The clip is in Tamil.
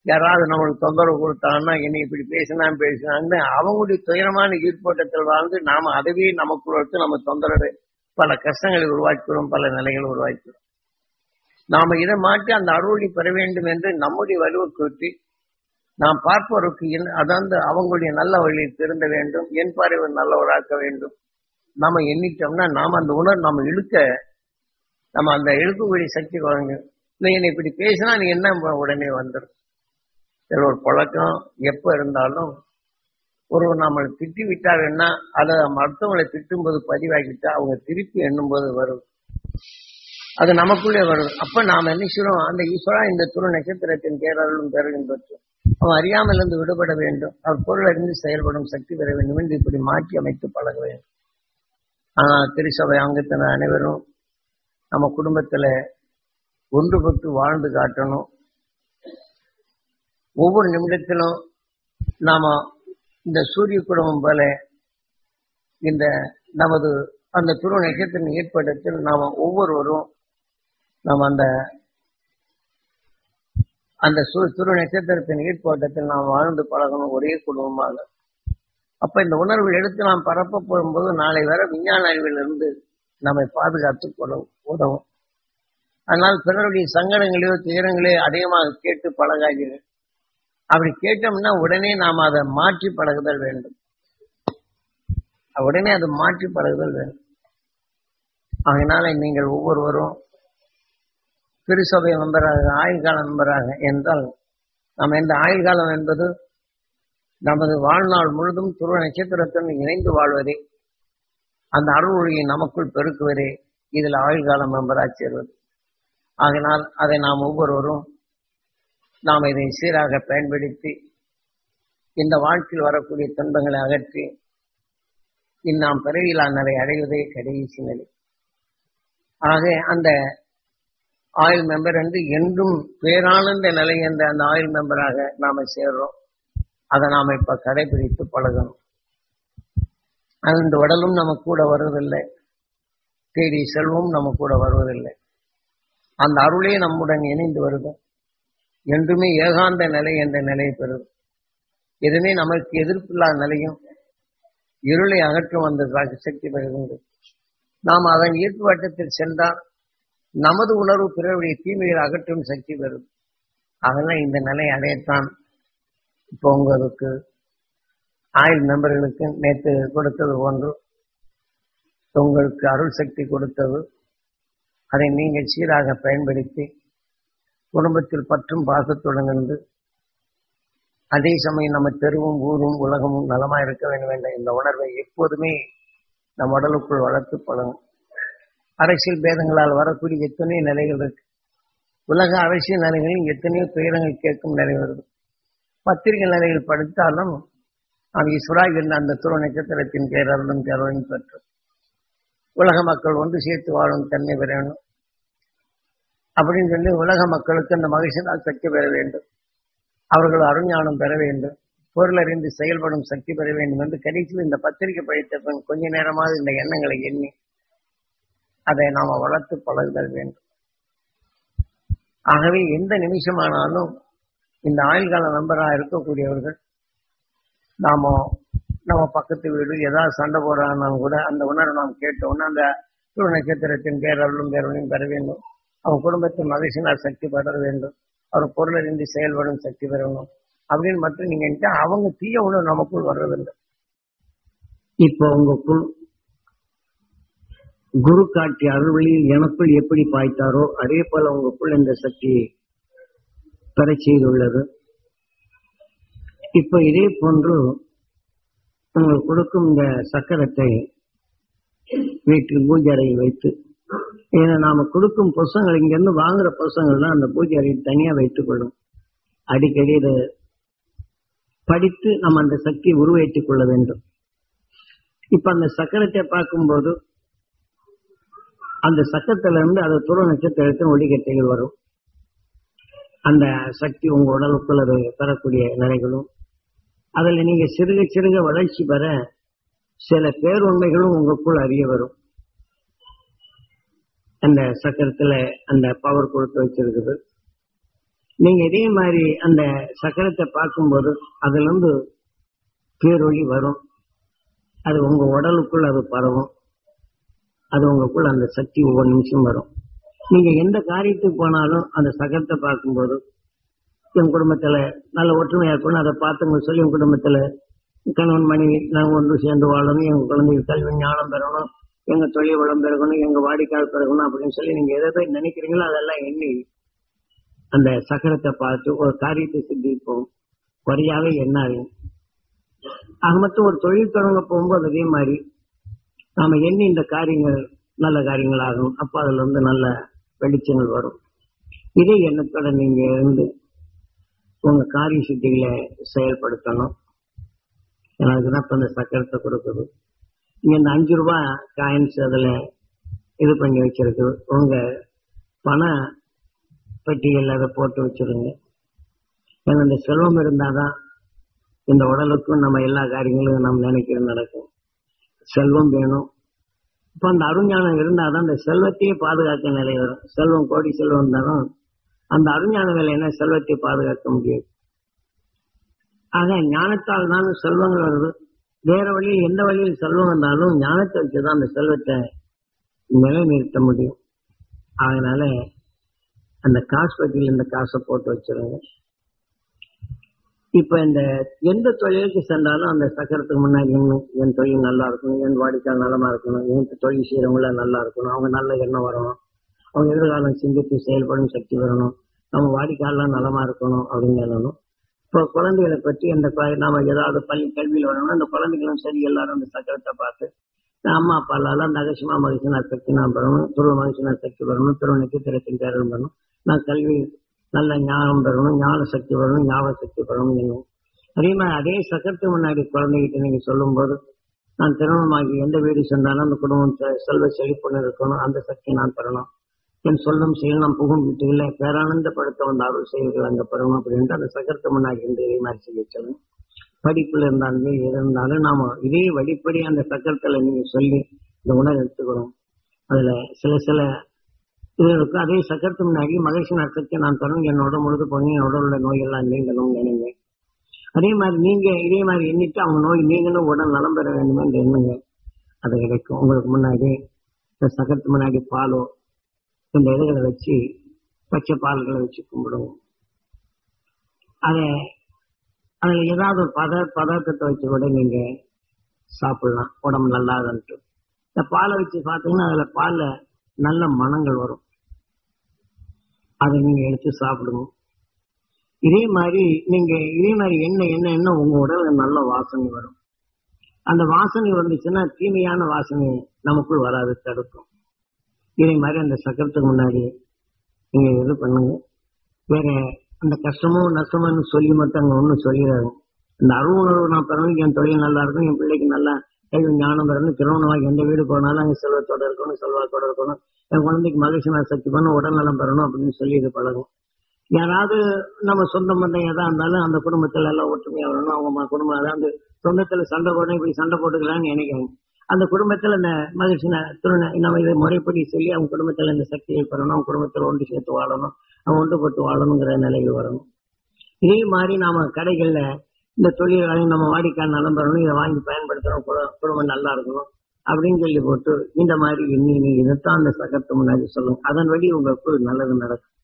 யாராவது நம்மளுக்கு தொந்தரவு கொடுத்தாங்கன்னா என்னை இப்படி பேசினான்னு அவங்களுடைய துயரமான ஈர்ப்போட்டத்தில் வாழ்ந்து நாம அதுவே நமக்குள்ள எடுத்து நம்ம தொந்தரவு பல கஷ்டங்களை உருவாக்கிறோம், பல நிலைகளை உருவாக்கிறோம். நாம இதை மாற்றி அந்த அருளை பெற வேண்டும் என்று நம்முடைய வலுவுக்கு நாம் பார்ப்பவருக்கு அதாவது அவங்களுடைய நல்ல வழியில் திருந்த வேண்டும், என் பார்வை நல்லவராக்க வேண்டும். நாம எண்ணிட்டோம்னா நாம அந்த உணர்வு நம்ம நம்ம அந்த இழுக்கக்கூடிய சக்தி குறைஞ்சு இல்லை என்னை இப்படி பேசினா நீ என்ன உடனே வந்துடும். சில ஒரு பழக்கம் எப்ப இருந்தாலும் ஒருவர் நம்மளை திட்டி விட்டாருன்னா அதை மற்றவங்களை திட்டும்போது பதிவாகிட்டா அவங்க திருப்பி எண்ணும் போது வரும், அது நமக்குள்ளே வரும். அப்ப நாம என்ன செய்யறோம், அந்த ஈஸ்வரா இந்த துரு நட்சத்திரத்தின் பேரருளும் பேரலும் பெற்றோம் அவன் அறியாமல் இருந்து விடுபட வேண்டும், அவர் பொருள் அறிந்து செயல்படும் சக்தி பெற வேண்டும் என்று இப்படி மாற்றி அமைத்து பழக வேண்டும். ஆனா திருச்சபை அங்கத்தினர் அனைவரும் நம்ம குடும்பத்துல ஒன்றுபட்டு வாழ்ந்து காட்டணும். ஒவ்வொரு நிமிடத்திலும் நாம இந்த சூரிய குடும்பம் போல இந்த நமது அந்த துருவ நட்சத்திரம் ஏற்படத்தில் நாம ஒவ்வொருவரும் நாம் அந்த துருவ நட்சத்திரத்தின் ஈர்ப்பாட்டத்தில் நாம் வாழ்ந்து பழகணும் ஒரே குடும்பமாக. அப்ப இந்த உணர்வு எடுத்து நாம் பரப்ப போகும்போது நாளை வர விஞ்ஞான அறிவிலிருந்து நம்மை பாதுகாத்துக் கொள்ள உதவும். அதனால் பிறருடைய சங்கடங்களையோ துயரங்களையோ அதிகமாக கேட்டு பழகாகிறேன். அப்படி கேட்டோம்னா உடனே நாம் அதை மாற்றி பழகுதல் வேண்டும், உடனே அதை மாற்றி பழகுதல் வேண்டும். அதனால நீங்கள் ஒவ்வொருவரும் திருச்சபை மெம்பராக ஆயுள்கால மெம்பராக என்றால் நம்ம இந்த ஆயுள்காலம் என்பது நமது வாழ்நாள் முழுதும் துருவ நட்சத்திரத்துடன் இணைந்து வாழ்வதே, அந்த அருள்மொழியை நமக்குள் பெருக்குவதே இதில் ஆயுள்கால மெம்பராக சேர்வது. ஆகினால் அதை நாம் ஒவ்வொருவரும் நாம் இதை சீராக பயன்படுத்தி இந்த வாழ்க்கையில் வரக்கூடிய துன்பங்களை அகற்றி நாம் பிறவியிலா நிலை அடைவதே கடைசி நிலை. ஆக அந்த ஆயுள் மெம்பர் என்று என்றும் பேரானந்த நிலை என்ற அந்த ஆயுள் மெம்பராக நாம சேர்றோம். அதை நாம இப்ப கடைபிடித்து பழகணும். அந்த உடலும் நம்ம கூட வருவதில்லை, தேடி செல்வம் நம்ம கூட வருவதில்லை. அந்த அருளே நம்முடன் இணைந்து வருது, என்றுமே ஏகாந்த நிலை என்ற நிலையை பெறும். எதுவுமே நமக்கு எதிர்ப்பில்லாத நிலையும் இருளை அகற்றும் அந்த சக்தி பெறுகின்றது. நாம் அதன் ஈர்ப்பு வட்டத்தில் சென்றால் நமது உணர்வு பிறருடைய தீமையை அகற்றும் சக்தி பெறும். அதெல்லாம் இந்த நிலை அடையத்தான் இப்போ உங்களுக்கு ஆயுள் மெம்பர்களுக்கு நேற்று கொடுத்தது ஒன்று உங்களுக்கு அருள் சக்தி கொடுத்தது. அதை நீங்கள் சீராக பயன்படுத்தி குடும்பத்தில் பற்றும் பாசத்துடன் இருந்து அதே சமயம் நம்ம தெருவும் ஊரும் உலகமும் நலமாக இருக்க வேண்டும் என்ற இந்த உணர்வை எப்போதுமே நம் உடலுக்குள் வளர்த்து பழகும். அரசியல் பேதங்களால் வரக்கூடிய எத்தனையோ நிலைகள் இருக்கு. உலக அரசியல் நிலைகளில் எத்தனையோ துயரங்கள் கேட்கும் நிலை வருது. பத்திரிகை நிலைகள் படித்தாலும் அது ஈஸ்வரா என்ற அந்த துருவ நட்சத்திரத்தின் பேரருளும் பேரலும் பெற்று உலக மக்கள் ஒன்று சேர்த்து வாழும் தன்மை பெற வேண்டும் அப்படின்னு சொல்லி உலக மக்களுக்கு அந்த மகிழ்ச்சியால் சக்தி பெற வேண்டும், அவர்கள் அருஞானம் பெற வேண்டும், பொருள் அறிந்து செயல்படும் சக்தி பெற வேண்டும் என்று கடைசியில் இந்த பத்திரிகை படித்த பின் கொஞ்ச நேரமாக இந்த எண்ணங்களை எண்ணி அதை நாம வளர்த்து பழகுதல் வேண்டும். ஆகவே எந்த நிமிஷமானாலும் இந்த ஆயுள்கால நம்பராக இருக்கக்கூடியவர்கள் நம்ம பக்கத்து வீடு ஏதாவது சண்டை போடுறாங்கன்னாலும் கூட அந்த உணர்வை நாம் கேட்டோம்னா அந்த துருவ நட்சத்திரத்தின் பேரருளும் பேரலையும் பெற வேண்டும், அவன் குடும்பத்தின் மகிழ்ச்சியினால் சக்தி பெற வேண்டும், அவர் பொருளறிந்து செயல்படும் சக்தி பெறணும் அப்படின்னு மட்டும் நீங்க அவங்க தீய உணர்வு நமக்குள் வர்றதில்லை. இப்போ உங்களுக்குள் குரு காட்டிய அருள்வழியில் எனக்குள் எப்படி பாய்த்தாரோ அதே போல உங்களுக்குள் இந்த சக்தியை பெற செய்துள்ளது. இப்ப இதே போன்று உங்களுக்கு கொடுக்கும் இந்த சக்கரத்தை வீட்டில் பூஜை அறையில் வைத்து, ஏன்னா நாம கொடுக்கும் புஸ்தகங்கள் இங்கிருந்து வாங்குற புஸ்தகங்கள்லாம் அந்த பூஜை அறையில் தனியா வைத்துக் கொள்ளும். அடிக்கடி இதை படித்து நம்ம அந்த சக்தியை உருவேற்றிக் கொள்ள வேண்டும். இப்ப அந்த சக்கரத்தை பார்க்கும்போது அந்த சக்கரத்திலிருந்து அது துருவ நட்சத்திரத்தின் ஒளிக்கட்டைகள் வரும். அந்த சக்தி உங்க உடலுக்குள் அது பெறக்கூடிய நிலைகளும் அதில் நீங்க சிறுக சிறுக வளர்ச்சி பெற சில பேருண்மைகளும் உங்களுக்குள் அறிய வரும். அந்த சக்கரத்துல அந்த பவர் கொடுத்து வச்சிருக்குது. நீங்க இதே மாதிரி அந்த சக்கரத்தை பார்க்கும்போது அதுல இருந்து பேரொளி வரும். அது உங்க உடலுக்குள் அது பரவும். அது உங்களுக்குள்ள அந்த சக்தி ஒவ்வொரு நிமிஷம் வரும். நீங்க எந்த காரியத்துக்கு போனாலும் அந்த சக்கரத்தை பார்க்கும்போது என் குடும்பத்துல நல்ல ஒற்றுமையா இருக்கணும், அதை பார்த்துங்க சொல்லி என் குடும்பத்துல கணவன் மனைவி நாங்கள் ஒன்று சேர்ந்து வாழணும், எங்க குழந்தைகள் கல்வி ஞானம் பெறணும், எங்க தொழில் வளம் பெறணும், எங்க வாடிக்கையாளர் பெறணும் அப்படின்னு சொல்லி நீங்க எதை நினைக்கிறீங்களோ அதெல்லாம் எண்ணி அந்த சக்கரத்தை பார்த்து ஒரு காரியத்தை சிந்திப்போம். குறையாவே எண்ணாது. ஆக மொத்தம் ஒரு தொழில் தொடங்க போகும்போது அதே மாதிரி நாம எண்ணி இந்த காரியங்கள் நல்ல காரியங்கள் ஆகும். அப்ப அதுல இருந்து நல்ல வெளிச்சங்கள் வரும். இதே எண்ணத்தோட நீங்க இருந்து உங்க காரிய சித்திகளை செயல்படுத்தணும். எனக்குதான் இப்ப இந்த சக்கரத்தை கொடுக்குது. நீங்க இந்த 5 ரூபாய் காயின்ஸ் அதுல இது பண்ணி வச்சிருக்கு. உங்க பண பெட்டிகள் அதை போட்டு வச்சிருங்க. ஏன்னா இந்த செல்வம் இருந்தாதான் இந்த உடலுக்கும் நம்ம எல்லா காரியங்களும் நம்ம நினைக்கிறது நடக்கும். செல்வம் வேணும். இப்ப அந்த அருஞானம் இருந்தாதான் இந்த செல்வத்தையே பாதுகாக்க நிலை வரும். செல்வம் கோடி செல்வம் இருந்தாலும் அந்த அருஞான வேலை என்ன செல்வத்தை பாதுகாக்க முடியாது. ஆக ஞானத்தால் தான் செல்வங்கள் வருது. வேற வழியில் எந்த வழியில் செல்வம் வந்தாலும் ஞானத்தை வச்சுதான் அந்த செல்வத்தை நிலைநிறுத்த முடியும். அதனால அந்த காசு பட்டியல் இந்த காசை போட்டு வச்சிருங்க. இப்ப இந்த எந்த தொழிலுக்கு சென்றாலும் அந்த சக்கரத்துக்கு முன்னாடி என் தொழில் நல்லா இருக்கணும், என் வாடிக்கையாளர் நலமா இருக்கணும், என் தொழில் செய்யறவங்கள நல்லா இருக்கணும், அவங்க நல்ல எண்ணம் வரணும், அவங்க எதிர்காலம் சிந்தித்து செயல்படும் சக்தி வரணும், நம்ம வாடிக்கையாளர் நலமா இருக்கணும் அப்படின்னு சொல்லணும். இப்போ குழந்தைகளை பற்றி அந்த நாம ஏதாவது பள்ளி கல்வியில் வரணும்னா அந்த குழந்தைகளும் சரி எல்லாரும் அந்த சக்கரத்தை பார்த்து அம்மா அப்பா எல்லாம் நகசிமா மகிழ்ச்சினா சக்தி நான் பெறணும், துருவ மகிழ்ச்சினா சக்தி வரணும், துருவ நட்சத்திரத்தின் பேரும் பெறணும், நான் கல்வி நல்ல ஞானம் பெறணும், ஞான சக்தி வரணும், ஞாபக சக்தி பெறணும் என்னும். அதே மாதிரி அதே சக்கரத்துக்கு முன்னாடி குழந்தைகிட்ட நீங்க சொல்லும் போது நான் திருமணமாகி எந்த வீடு சென்றாலும் அந்த குடும்பம் செல்வ செழிப்புன்னு இருக்கணும், அந்த சக்தி நான் பெறணும், என் சொல்லும் செயல் நாம் புகும் வீட்டுகளை பேரானந்தப்படுத்த வந்த அருள் செயல்கள் அங்க பெறணும் அப்படின்ட்டு அந்த சக்கரத்து முன்னாடி இருந்து இதே மாதிரி செய்ய சொல்லணும். படிப்புல இருந்தாலும் எது இருந்தாலும் நாம இதே வழிப்படி அந்த சக்கரத்துல நீங்க சொல்லி இந்த உணவு எடுத்துக்கணும். அதுல சில இதுகளுக்கு அதே சக்கரத்து முன்னாடி மகிழ்ச்சி நட்சத்திரத்தை நான் பெறணும், என்னோட முழுது போனீங்க, என்னோட உள்ள நோயெல்லாம் நீங்களும் நினைங்க. அதே மாதிரி நீங்க இதே மாதிரி எண்ணிட்டு அவங்க நோய் நீங்களும் உடல் நலம் பெற வேண்டுமே என்று எண்ணுங்க. அது கிடைக்கும். உங்களுக்கு முன்னாடி இந்த சக்கரத்து முன்னாடி பாலோ இந்த இதுகளை வச்சு பச்சை பால்களை வச்சு கும்பிடுவோம். அதுல ஏதாவது ஒரு பதார்த்தத்தை வச்சு கூட நீங்க சாப்பிடலாம், உடம்பு நல்லாதுன்ட்டு. இந்த பாலை வச்சு பார்த்தீங்கன்னா அதுல பால்ல நல்ல மணங்கள் வரும், அதை நீங்க எடுத்து சாப்பிடுங்க. இதே மாதிரி என்ன உங்க உடல்ல நல்ல வாசனை வரும். அந்த வாசனை வந்துச்சுன்னா தீமையான வாசனை நமக்குள் வராது, தடுக்கும். இதே மாதிரி அந்த சக்கரத்துக்கு முன்னாடி நீங்க இது பண்ணுங்க. வேற அந்த கஷ்டமோ நஷ்டமோன்னு சொல்லி மட்டும் அங்க ஒன்றும் சொல்லிடாது. இந்த அருவுணர்வு நான் பெறணும், என் தொழில் நல்லா இருக்கும், என் பிள்ளைக்கு நல்லா கல்வி ஞானம் பெறணும், திருமணமாக எந்த வீடு போனாலும் அங்கே செல்வத்தோட இருக்கணும், செல்வாத்தோட இருக்கணும், என் குழந்தைக்கு மகிழ்ச்சி நான் சக்தி பண்ணணும், உடல் நலம் பெறணும் அப்படின்னு சொல்லி இது பழகும். யாராவது நம்ம சொந்த பந்தம் எதா இருந்தாலும் அந்த குடும்பத்துல எல்லாம் ஒற்றுமையா வரணும். அவங்க குடும்பம் அதாவது சொந்தத்துல சண்டை போடணும், இப்படி சண்டை போட்டுக்கலாம்னு நினைக்கிறாங்க. அந்த குடும்பத்துல இந்த மகிழ்ச்சி நம்ம இதை முறைப்படி சொல்லி அவங்க குடும்பத்துல இந்த சக்தியை பெறணும், அவங்க குடும்பத்துல ஒன்று சேர்த்து வாழணும், அவங்க ஒன்றுபட்டு வாழணுங்கிற நிலையில் வரணும். இதே மாதிரி நாம கடைகள்ல இந்த தொழில்களை நம்ம வாடிக்கையாளர் நலம் பெறணும், இதை வாங்கி பயன்படுத்தணும், குடும்பம் நல்லா இருக்கணும் அப்படின்னு சொல்லி போட்டு இந்த மாதிரி எண்ணி நீங்க இதைத்தான் அந்த சக்கரத்து முன்னாடி சொல்லுங்க. அதன் வழி உங்களுக்கு நல்லது நடக்கும்.